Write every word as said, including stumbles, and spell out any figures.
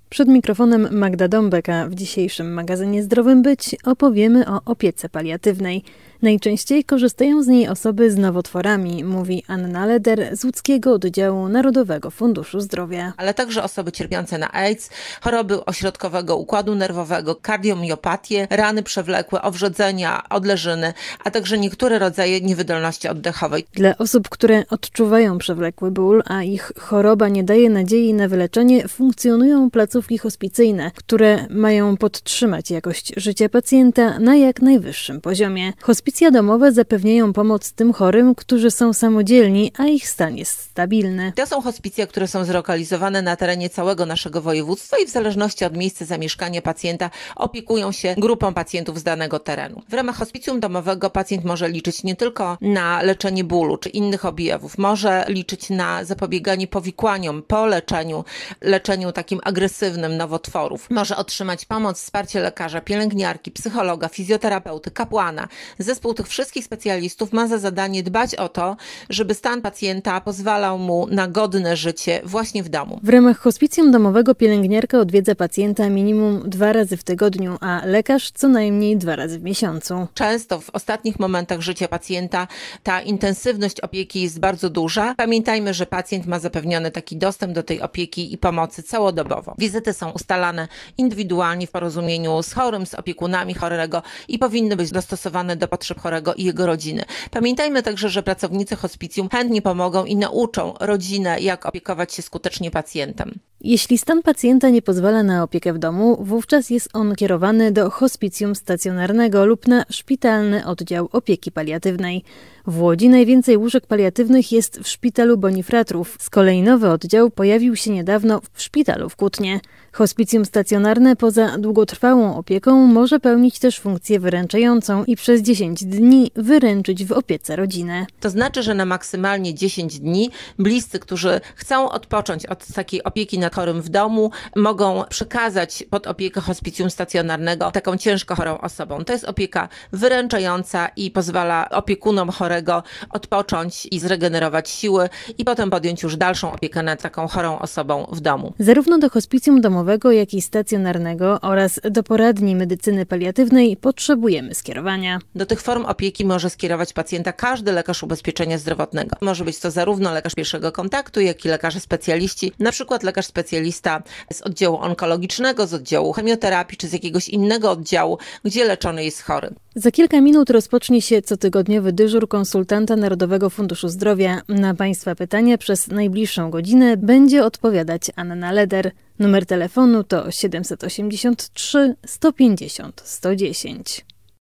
Przed mikrofonem Magda Dąbek, a w dzisiejszym magazynie Zdrowym Być opowiemy o opiece paliatywnej. Najczęściej korzystają z niej osoby z nowotworami, mówi Anna Leder z łódzkiego oddziału Narodowego Funduszu Zdrowia. Ale także osoby cierpiące na AIDS, choroby ośrodkowego układu nerwowego, kardiomiopatię, rany przewlekłe, owrzodzenia, odleżyny, a także niektóre rodzaje niewydolności oddechowej. Dla osób, które odczuwają przewlekły ból, a ich choroba nie daje nadziei na wyleczenie, funkcjonują placówki hospicyjne, które mają podtrzymać jakość życia pacjenta na jak najwyższym poziomie. Hospicja domowe zapewniają pomoc tym chorym, którzy są samodzielni, a ich stan jest stabilny. To są hospicja, które są zlokalizowane na terenie całego naszego województwa i w zależności od miejsca zamieszkania pacjenta opiekują się grupą pacjentów z danego terenu. W ramach hospicjum domowego pacjent może liczyć nie tylko na leczenie bólu czy innych objawów, może liczyć na zapobieganie powikłaniom po leczeniu, leczeniu takim agresywnym nowotworów. Może otrzymać pomoc, wsparcie lekarza, pielęgniarki, psychologa, fizjoterapeuty, kapłana. Zespół tych wszystkich specjalistów ma za zadanie dbać o to, żeby stan pacjenta pozwalał mu na godne życie właśnie w domu. W ramach hospicjum domowego pielęgniarka odwiedza pacjenta minimum dwa razy w tygodniu, a lekarz co najmniej dwa razy w miesiącu. Często w ostatnich momentach życia pacjenta ta intensywność opieki jest bardzo duża. Pamiętajmy, że pacjent ma zapewniony taki dostęp do tej opieki i pomocy całodobowo. Wizyty są ustalane indywidualnie w porozumieniu z chorym, z opiekunami chorego i powinny być dostosowane do potrzeb chorego i jego rodziny. Pamiętajmy także, że pracownicy hospicjum chętnie pomogą i nauczą rodzinę, jak opiekować się skutecznie pacjentem. Jeśli stan pacjenta nie pozwala na opiekę w domu, wówczas jest on kierowany do hospicjum stacjonarnego lub na szpitalny oddział opieki paliatywnej. W Łodzi najwięcej łóżek paliatywnych jest w szpitalu Bonifratrów. Z kolei nowy oddział pojawił się niedawno w szpitalu w Kutnie. Hospicjum stacjonarne poza długotrwałą opieką może pełnić też funkcję wyręczającą i przez dziesięć dni wyręczyć w opiece rodzinę. To znaczy, że na maksymalnie dziesięć dni bliscy, którzy chcą odpocząć od takiej opieki nad chorym w domu, mogą przekazać pod opiekę hospicjum stacjonarnego taką ciężko chorą osobą. To jest opieka wyręczająca i pozwala opiekunom chorego odpocząć i zregenerować siły i potem podjąć już dalszą opiekę nad taką chorą osobą w domu. Zarówno do hospicjum domowego, jak i stacjonarnego oraz do poradni medycyny paliatywnej potrzebujemy skierowania. Do tych form opieki może skierować pacjenta każdy lekarz ubezpieczenia zdrowotnego. Może być to zarówno lekarz pierwszego kontaktu, jak i lekarze specjaliści, na przykład lekarz specjalista z oddziału onkologicznego, z oddziału chemioterapii czy z jakiegoś innego oddziału, gdzie leczony jest chory. Za kilka minut rozpocznie się cotygodniowy dyżur konsultanta Narodowego Funduszu Zdrowia. Na Państwa pytania przez najbliższą godzinę będzie odpowiadać Anna Leder. Numer telefonu to siedem osiem trzy, sto pięćdziesiąt, sto dziesięć.